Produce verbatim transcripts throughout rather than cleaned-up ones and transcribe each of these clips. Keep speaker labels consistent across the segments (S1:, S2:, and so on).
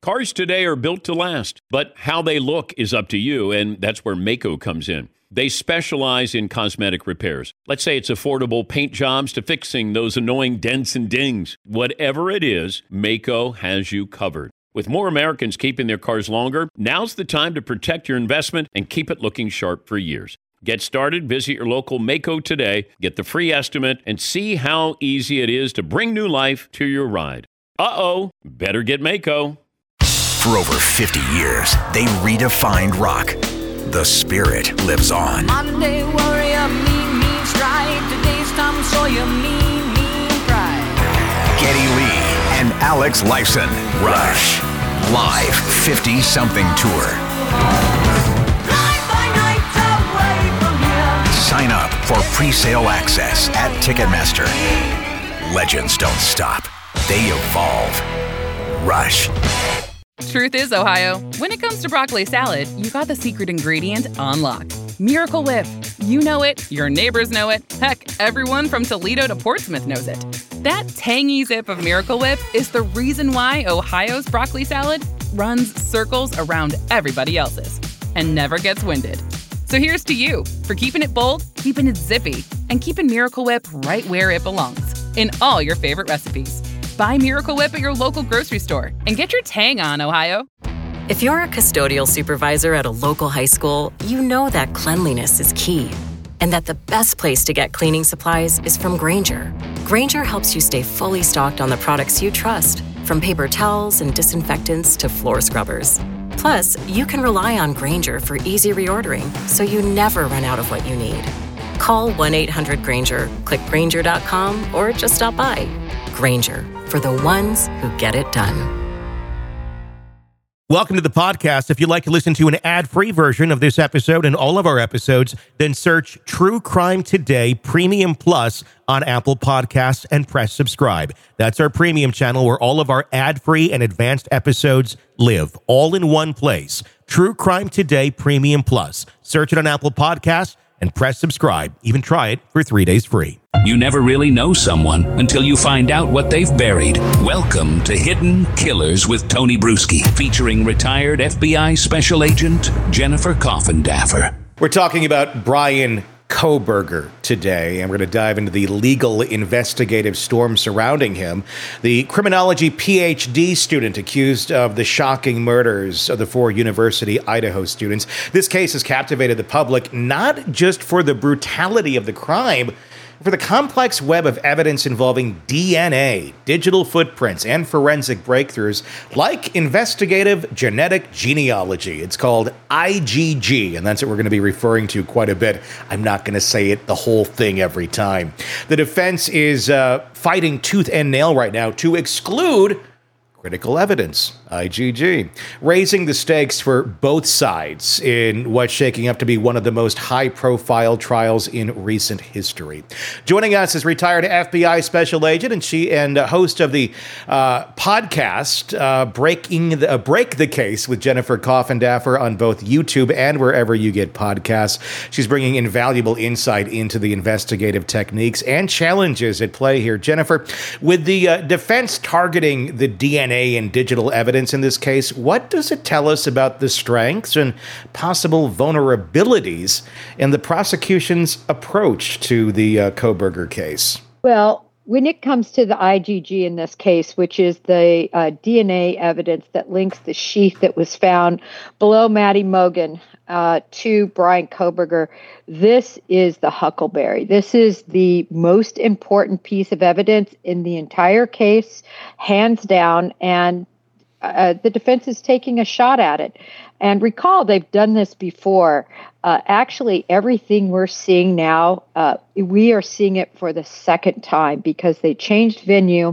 S1: Cars today are built to last, but how they look is up to you, and that's where Maaco comes in. They specialize in cosmetic repairs. Let's say it's affordable paint jobs to fixing those annoying dents and dings. Whatever it is, Maaco has you covered. With more Americans keeping their cars longer, now's the time to protect your investment and keep it looking sharp for years. Get started, visit your local Maaco today, get the free estimate, and see how easy it is to bring new life to your ride. Uh-oh, better get Maaco.
S2: For over fifty years, they redefined rock. The spirit lives on.
S3: Monday warrior, mean, mean strike. Today's Tom Sawyer, mean, mean pride.
S2: Geddy Lee and Alex Lifeson. Rush. Live fifty-something tour.
S3: Night by night away from here.
S2: Sign up for pre-sale access at Ticketmaster. Legends don't stop. They evolve. Rush.
S4: Truth is, Ohio, when it comes to broccoli salad, you got the secret ingredient on lock. Miracle Whip. You know it, your neighbors know it, heck, everyone from Toledo to Portsmouth knows it. That tangy zip of Miracle Whip is the reason why Ohio's broccoli salad runs circles around everybody else's and never gets winded. So here's to you for keeping it bold, keeping it zippy, and keeping Miracle Whip right where it belongs, in all your favorite recipes. Buy Miracle Whip at your local grocery store and get your tang on, Ohio.
S5: If you're a custodial supervisor at a local high school, you know that cleanliness is key and that the best place to get cleaning supplies is from Grainger. Grainger helps you stay fully stocked on the products you trust, from paper towels and disinfectants to floor scrubbers. Plus, you can rely on Grainger for easy reordering, so you never run out of what you need. Call one eight hundred Grainger, click Grainger dot com, or just stop by. Grainger, for the ones who get it done.
S6: Welcome to the podcast. If you'd like to listen to an ad-free version of this episode and all of our episodes, then search True Crime Today Premium Plus on Apple Podcasts and press subscribe. That's our premium channel where all of our ad-free and advanced episodes live, all in one place. True Crime Today Premium Plus. Search it on Apple Podcasts and press subscribe. Even try it for three days free.
S7: You never really know someone until you find out what they've buried. Welcome to Hidden Killers with Tony Bruschi, featuring retired F B I Special Agent Jennifer Coffindaffer.
S6: We're talking about Bryan Kohberger today, and we're going to dive into the legal investigative storm surrounding him. The criminology P H D student accused of the shocking murders of the four University Idaho students. This case has captivated the public not just for the brutality of the crime, for the complex web of evidence involving D N A, digital footprints, and forensic breakthroughs like investigative genetic genealogy. It's called I G G, and that's what we're going to be referring to quite a bit. I'm not going to say it the whole thing every time. The defense is uh, fighting tooth and nail right now to exclude critical evidence, I G G, raising the stakes for both sides in what's shaking up to be one of the most high-profile trials in recent history. Joining us is retired F B I Special Agent and she and host of the uh, podcast uh, Breaking the, uh, Break the Case with Jennifer Coffindaffer on both YouTube and wherever you get podcasts. She's bringing invaluable insight into the investigative techniques and challenges at play here. Jennifer, with the uh, defense targeting the D N A and digital evidence in this case, what does it tell us about the strengths and possible vulnerabilities in the prosecution's approach to the uh, Kohberger case?
S8: Well, when it comes to the I G G in this case, which is the uh, D N A evidence that links the sheath that was found below Maddie Mogen uh, to Bryan Kohberger, this is the huckleberry. This is the most important piece of evidence in the entire case, hands down, and uh, the defense is taking a shot at it. And recall, they've done this before. Uh, actually, everything we're seeing now, uh, we are seeing it for the second time because they changed venue,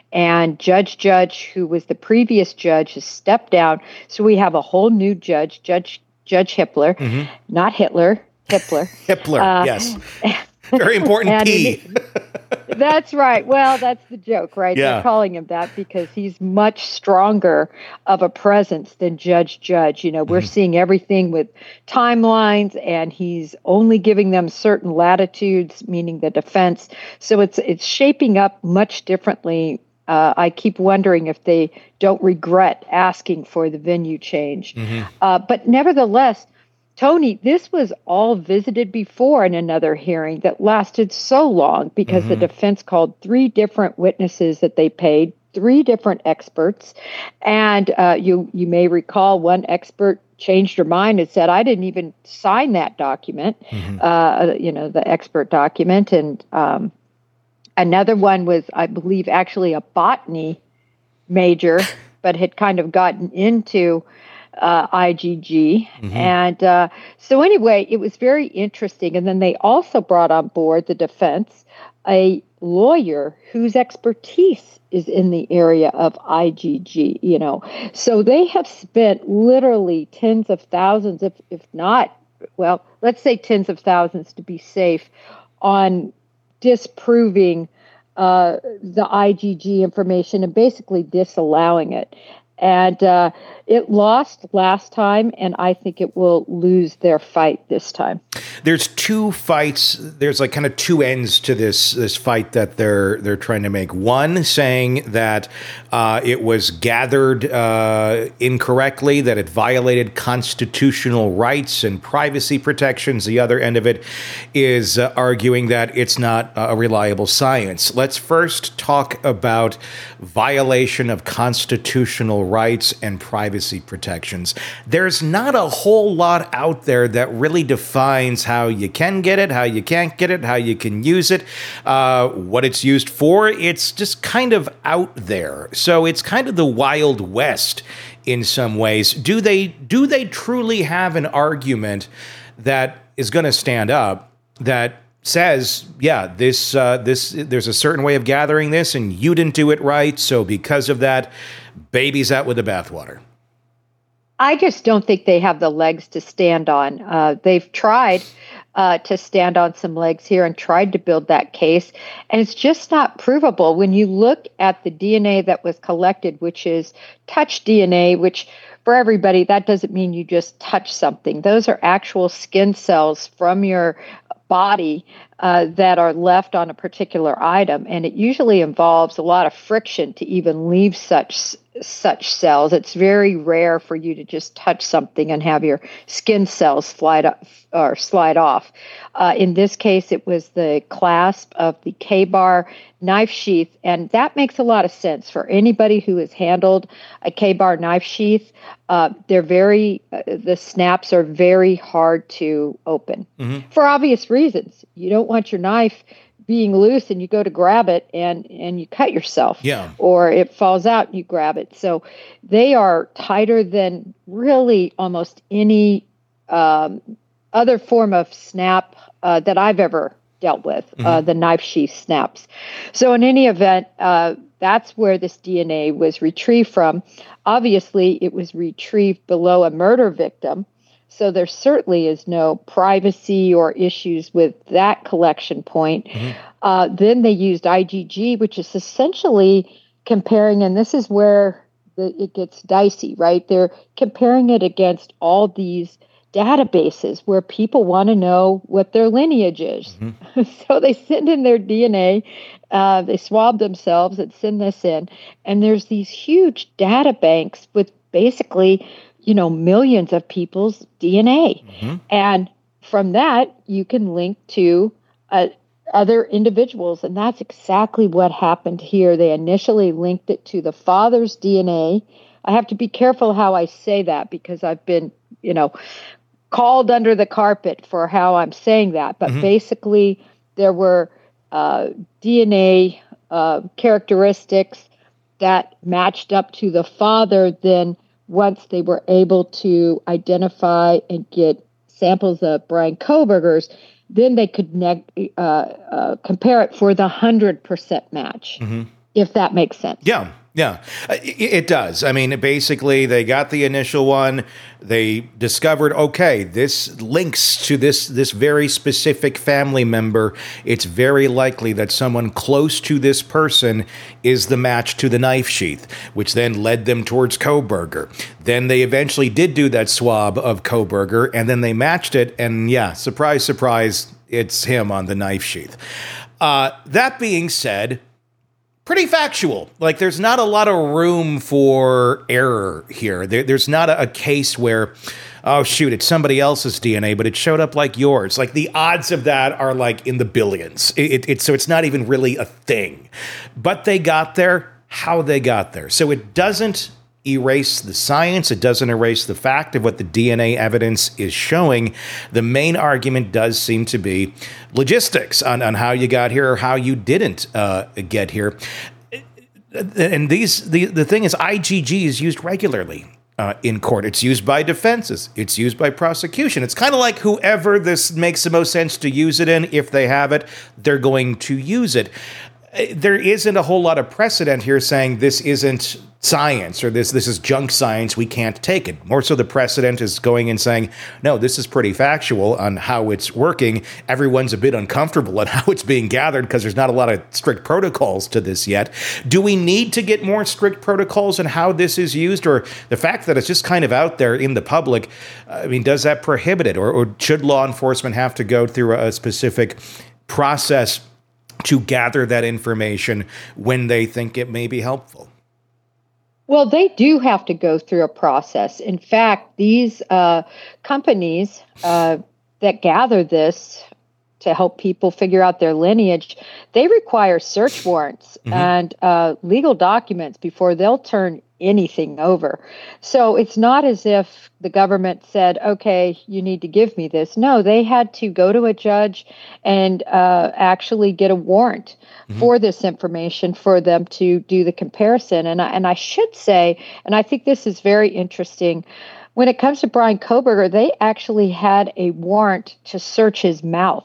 S8: and Judge Judge, who was the previous judge, has stepped down. So we have a whole new judge, Judge Judge Hippler, mm-hmm. not Hitler, Hippler.
S6: Hippler,
S8: uh,
S6: yes. Very important P.
S8: That's right. Well, that's the joke, right?
S6: Yeah.
S8: They're calling him that because he's much stronger of a presence than Judge Judge. You know, we're mm-hmm. seeing everything with timelines, and he's only giving them certain latitudes, meaning the defense. So it's it's shaping up much differently Uh, I keep wondering if they don't regret asking for the venue change. Mm-hmm. Uh, but nevertheless, Tony, this was all visited before in another hearing that lasted so long because mm-hmm. the defense called three different witnesses that they paid, three different experts. And uh, you, you may recall one expert changed her mind and said, I didn't even sign that document, mm-hmm. uh, you know, the expert document. And um, another one was, I believe, actually a botany major, but had kind of gotten into uh, I G G. Mm-hmm. And uh, so anyway, it was very interesting. And then they also brought on board the defense, a lawyer whose expertise is in the area of I G G, you know. So they have spent literally tens of thousands, if, if not, well, let's say tens of thousands to be safe, on disproving uh, the I G G information and basically disallowing it. And uh, it lost last time, and I think it will lose their fight this time.
S6: There's two fights. There's like kind of two ends to this this fight that they're they're trying to make. One saying that uh, it was gathered uh, incorrectly, that it violated constitutional rights and privacy protections. The other end of it is uh, arguing that it's not a reliable science. Let's first talk about violation of constitutional rights and privacy protections. There's not a whole lot out there that really defines how you can get it, how you can't get it, how you can use it, uh, what it's used for. It's just kind of out there. So it's kind of the Wild West in some ways. Do they do they truly have an argument that is going to stand up that says, yeah, this uh, this there's a certain way of gathering this, and you didn't do it right, so because of that, baby's out with the bathwater?
S8: I just don't think they have the legs to stand on. Uh, they've tried uh, to stand on some legs here and tried to build that case, and it's just not provable. When you look at the D N A that was collected, which is touch D N A, which for everybody, that doesn't mean you just touch something. Those are actual skin cells from your body uh, that are left on a particular item, and it usually involves a lot of friction to even leave such such cells. It's very rare for you to just touch something and have your skin cells slide up or slide off. Uh, in this case, it was the clasp of the K-bar knife sheath, and that makes a lot of sense for anybody who has handled a K-bar knife sheath. Uh, they're very, uh, the snaps are very hard to open mm-hmm. for obvious reasons. You don't want your knife being loose and you go to grab it and, and you cut yourself.
S6: Yeah.
S8: Or it falls out and you grab it. So they are tighter than really almost any um, other form of snap uh, that I've ever dealt with, mm-hmm. uh, the knife sheath snaps. So in any event, uh, that's where this D N A was retrieved from. Obviously, it was retrieved below a murder victim. So there certainly is no privacy or issues with that collection point. Mm-hmm. Uh, then they used I G G, which is essentially comparing, and this is where the, it gets dicey, right? They're comparing it against all these databases where people want to know what their lineage is. Mm-hmm. So they send in their D N A, uh, they swab themselves and send this in. And there's these huge data banks with basically, you know, millions of people's D N A. Mm-hmm. And from that, you can link to uh, other individuals. And that's exactly what happened here. They initially linked it to the father's D N A. I have to be careful how I say that because I've been, you know, called under the carpet for how I'm saying that. But mm-hmm. basically, there were uh, D N A uh, characteristics that matched up to the father. Then once they were able to identify and get samples of Bryan Kohberger's, then they could ne- uh, uh, compare it for the one hundred percent match, mm-hmm. if that makes sense.
S6: Yeah. Yeah, it, it does. I mean, basically, they got the initial one. They discovered, okay, this links to this this very specific family member. It's very likely that someone close to this person is the match to the knife sheath, which then led them towards Kohberger. Then they eventually did do that swab of Kohberger, and then they matched it. And yeah, surprise, surprise, it's him on the knife sheath. Uh, that being said, pretty factual. Like, there's not a lot of room for error here. There, there's not a, a case where, oh, shoot, it's somebody else's D N A, but it showed up like yours. Like, the odds of that are, like, in the billions. It, it, it, so it's not even really a thing. But they got there, how they got there. So it doesn't erase the science. It doesn't erase the fact of what the D N A evidence is showing. The main argument does seem to be logistics on, on how you got here or how you didn't uh, get here. And these the, the thing is, I G G is used regularly uh, in court. It's used by defenses. It's used by prosecution. It's kind of like whoever this makes the most sense to use it in, if they have it, they're going to use it. There isn't a whole lot of precedent here saying this isn't science or this this is junk science, we can't take it. More so the precedent is going and saying, no, this is pretty factual on how it's working. Everyone's a bit uncomfortable on how it's being gathered because there's not a lot of strict protocols to this yet. Do we need to get more strict protocols on how this is used, or the fact that it's just kind of out there in the public, I mean, does that prohibit it? Or, or should law enforcement have to go through a specific process to gather that information when they think it may be helpful?
S8: Well, they do have to go through a process. In fact, these uh, companies uh, that gather this to help people figure out their lineage, they require search warrants mm-hmm. and uh, legal documents before they'll turn anything over. So it's not as if the government said, okay, you need to give me this. No, they had to go to a judge and uh, actually get a warrant mm-hmm. for this information for them to do the comparison. And I, and I should say, and I think this is very interesting, when it comes to Bryan Kohberger, they actually had a warrant to search his mouth.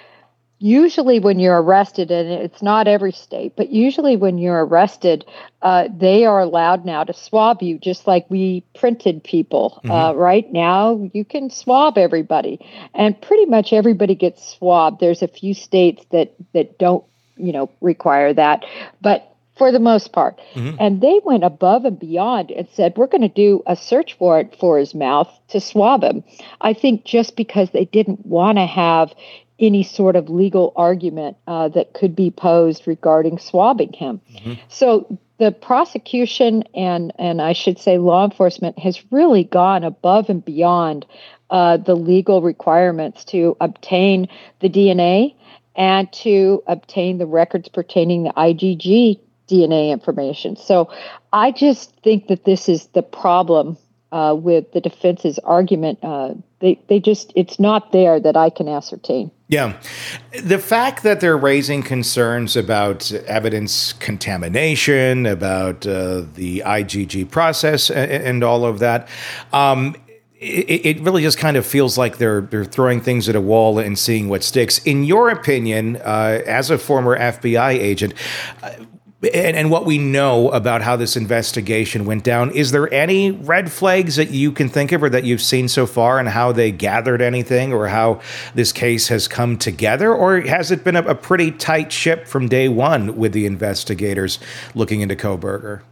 S8: Usually when you're arrested, and it's not every state, but usually when you're arrested, uh, they are allowed now to swab you, just like we printed people. Mm-hmm. Uh, right now, you can swab everybody, and pretty much everybody gets swabbed. There's a few states that, that don't, you know, require that, but for the most part. Mm-hmm. And they went above and beyond and said, we're going to do a search warrant for his mouth to swab him. I think just because they didn't want to have any sort of legal argument uh, that could be posed regarding swabbing him. Mm-hmm. So the prosecution and, and I should say law enforcement has really gone above and beyond uh, the legal requirements to obtain the D N A and to obtain the records pertaining to I G G D N A information. So I just think that this is the problem uh, with the defense's argument. Uh, they, they just, it's not there that I can ascertain.
S6: Yeah. The fact that they're raising concerns about evidence contamination, about uh, the I G G process and, and all of that, um, it, it really just kind of feels like they're they're throwing things at a wall and seeing what sticks. In your opinion, uh, as a former F B I agent, uh, And, and what we know about how this investigation went down, is there any red flags that you can think of or that you've seen so far, and how they gathered anything or how this case has come together? Or has it been a, a pretty tight ship from day one with the investigators looking into Kohberger?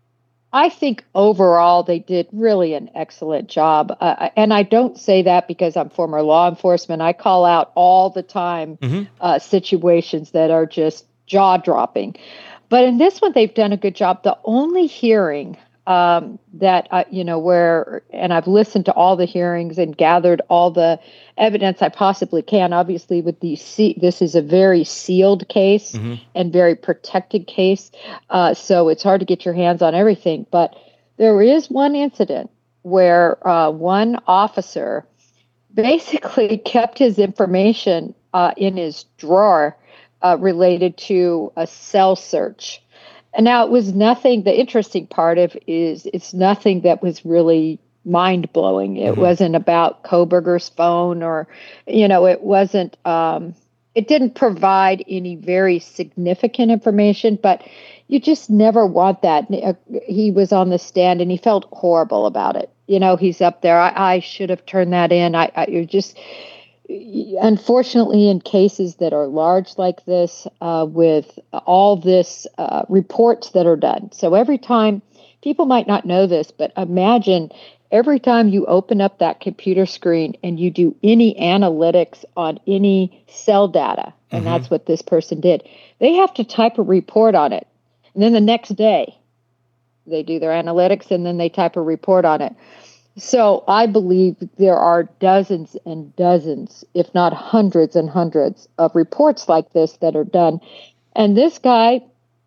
S8: I think overall they did really an excellent job. Uh, and I don't say that because I'm former law enforcement. I call out all the time mm-hmm. uh, situations that are just jaw-dropping. But in this one, they've done a good job. The only hearing um, that, uh, you know, where, and I've listened to all the hearings and gathered all the evidence I possibly can. Obviously, with the this is a very sealed case mm-hmm. and very protected case. Uh, so it's hard to get your hands on everything. But there is one incident where uh, one officer basically kept his information uh, in his drawer Uh, related to a cell search. And now it was nothing, the interesting part of is it's nothing that was really mind-blowing. It mm-hmm. wasn't about Kohberger's phone or, you know, it wasn't, um, it didn't provide any very significant information, but you just never want that. He was on the stand and he felt horrible about it. You know, he's up there. I, I should have turned that in. I, I you're just... Unfortunately, in cases that are large like this, uh, with all this uh, reports that are done. So every time, people might not know this, but imagine every time you open up that computer screen and you do any analytics on any cell data, and mm-hmm. that's what this person did, they have to type a report on it. And then the next day, they do their analytics and then they type a report on it. So I believe there are dozens and dozens, if not hundreds and hundreds of reports like this that are done. And this guy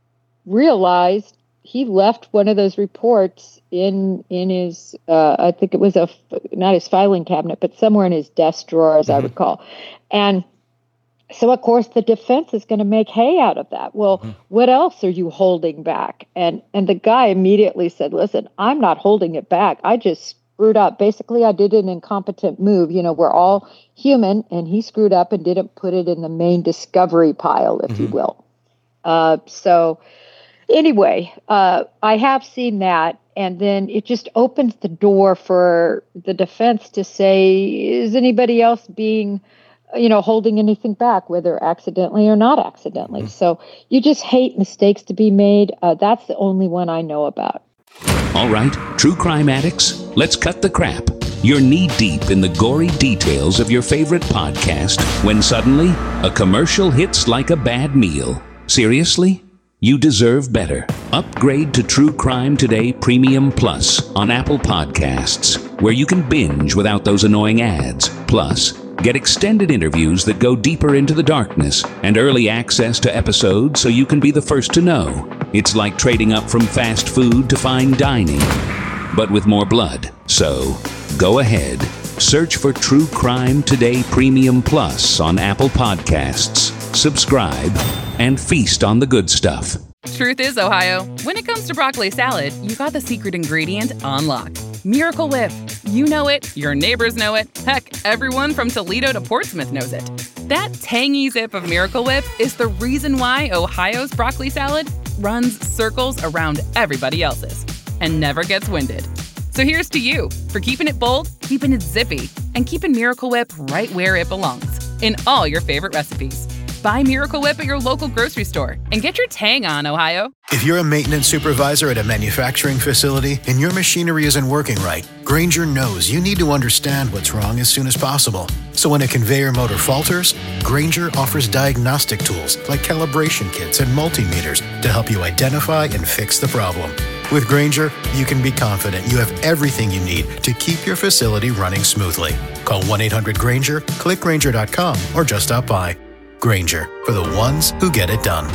S8: realized he left one of those reports in in his, uh, I think it was a, not his filing cabinet, but somewhere in his desk drawer, as mm-hmm. I recall. And so, of course, the defense is going to make hay out of that. Well, mm-hmm. what else are you holding back? And and the guy immediately said, listen, I'm not holding it back. I just screwed up. Basically, I did an incompetent move. You know, we're all human, and he screwed up and didn't put it in the main discovery pile, if mm-hmm. you will. Uh, so anyway, uh, I have seen that. And then it just opens the door for the defense to say, is anybody else being, you know, holding anything back, whether accidentally or not accidentally? Mm-hmm. So you just hate mistakes to be made. Uh, that's the only one I know about.
S7: All right, true crime addicts, let's cut the crap. You're knee-deep in the gory details of your favorite podcast when suddenly a commercial hits like a bad meal. Seriously? You deserve better. Upgrade to True Crime Today Premium Plus on Apple Podcasts, where you can binge without those annoying ads. Plus, get extended interviews that go deeper into the darkness and early access to episodes so you can be the first to know. It's like trading up from fast food to fine dining, but with more blood. So, go ahead. Search for True Crime Today Premium Plus on Apple Podcasts. Subscribe and feast on the good stuff.
S4: Truth is, Ohio, when it comes to broccoli salad, you got the secret ingredient on lock. Miracle Whip. You know it, your neighbors know it, heck, everyone from Toledo to Portsmouth knows it. That tangy zip of Miracle Whip is the reason why Ohio's broccoli salad runs circles around everybody else's and never gets winded. So here's to you for keeping it bold, keeping it zippy, and keeping Miracle Whip right where it belongs, in all your favorite recipes. Buy Miracle Whip at your local grocery store and get your tang on, Ohio.
S9: If you're a maintenance supervisor at a manufacturing facility and your machinery isn't working right, Grainger knows you need to understand what's wrong as soon as possible. So when a conveyor motor falters, Grainger offers diagnostic tools like calibration kits and multimeters to help you identify and fix the problem. With Grainger, you can be confident you have everything you need to keep your facility running smoothly. Call one eight hundred Grainger, click Grainger dot com, or just stop by. Grainger, for the ones who get it done.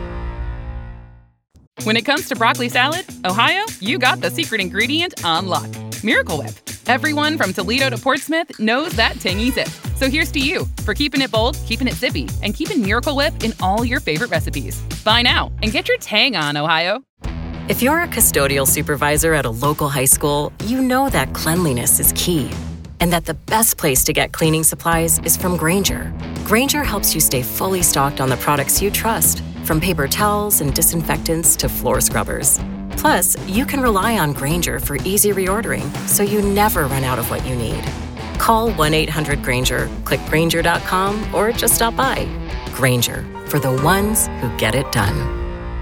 S4: When it comes to broccoli salad, Ohio, you got the secret ingredient on lock. Miracle Whip. Everyone from Toledo to Portsmouth knows that tangy zip. So here's to you for keeping it bold, keeping it zippy, and keeping Miracle Whip in all your favorite recipes. Buy now and get your tang on, Ohio.
S5: If you're a custodial supervisor at a local high school, you know that cleanliness is key. And that the best place to get cleaning supplies is from Grainger. Grainger helps you stay fully stocked on the products you trust, from paper towels and disinfectants to floor scrubbers. Plus, you can rely on Grainger for easy reordering, so you never run out of what you need. Call one eight hundred Grainger, click Grainger dot com, or just stop by. Grainger, for the ones who get it done.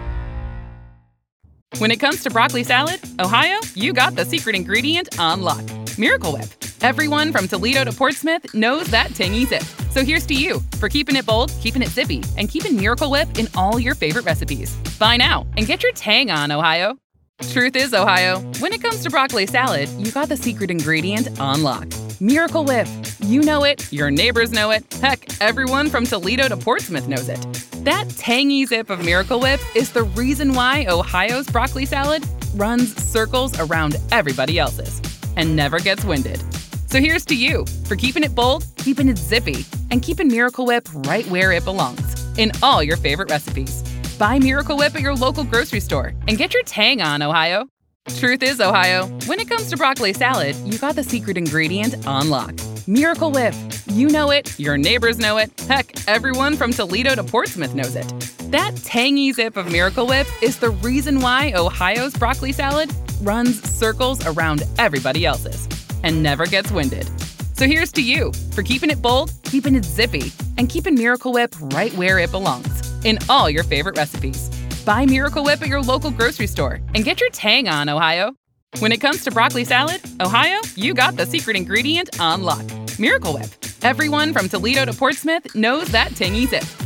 S4: When it comes to broccoli salad, Ohio, you got the secret ingredient on lock. Miracle Whip. Everyone from Toledo to Portsmouth knows that tangy zip. So here's to you for keeping it bold, keeping it zippy, and keeping Miracle Whip in all your favorite recipes. Buy now and get your tang on, Ohio. Truth is, Ohio, when it comes to broccoli salad, you got the secret ingredient on lock. Miracle Whip. You know it, your neighbors know it, heck, everyone from Toledo to Portsmouth knows it. That tangy zip of Miracle Whip is the reason why Ohio's broccoli salad runs circles around everybody else's and never gets winded. So here's to you for keeping it bold, keeping it zippy, and keeping Miracle Whip right where it belongs, in all your favorite recipes. Buy Miracle Whip at your local grocery store and get your tang on, Ohio. Truth is, Ohio, when it comes to broccoli salad, you got the secret ingredient on lock. Miracle Whip. You know it, your neighbors know it, heck, everyone from Toledo to Portsmouth knows it. That tangy zip of Miracle Whip is the reason why Ohio's broccoli salad runs circles around everybody else's and never gets winded. So here's to you for keeping it bold, keeping it zippy, and keeping Miracle Whip right where it belongs, in all your favorite recipes. Buy Miracle Whip at your local grocery store and get your tang on, Ohio. When it comes to broccoli salad, Ohio, you got the secret ingredient on lock. Miracle Whip. Everyone from Toledo to Portsmouth knows that tangy zip.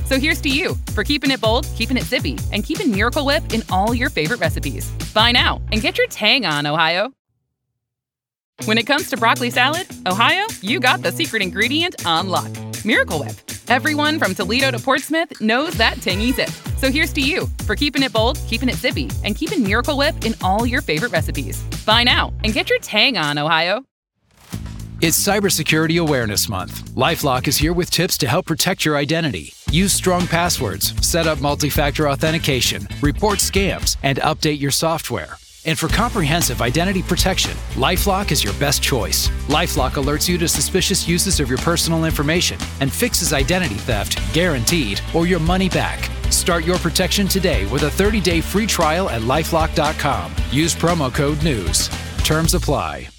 S4: So here's to you for keeping it bold, keeping it zippy, and keeping Miracle Whip in all your favorite recipes. Buy now and get your tang on, Ohio. When it comes to broccoli salad, Ohio, you got the secret ingredient on lock. Miracle Whip. Everyone from Toledo to Portsmouth knows that tangy zip. So here's to you for keeping it bold, keeping it zippy, and keeping Miracle Whip in all your favorite recipes. Buy now and get your tang on, Ohio.
S10: It's Cybersecurity Awareness Month. LifeLock is here with tips to help protect your identity. Use strong passwords, set up multi-factor authentication, report scams, and update your software. And for comprehensive identity protection, LifeLock is your best choice. LifeLock alerts you to suspicious uses of your personal information and fixes identity theft, guaranteed, or your money back. Start your protection today with a thirty-day free trial at LifeLock dot com. Use promo code NEWS. Terms apply.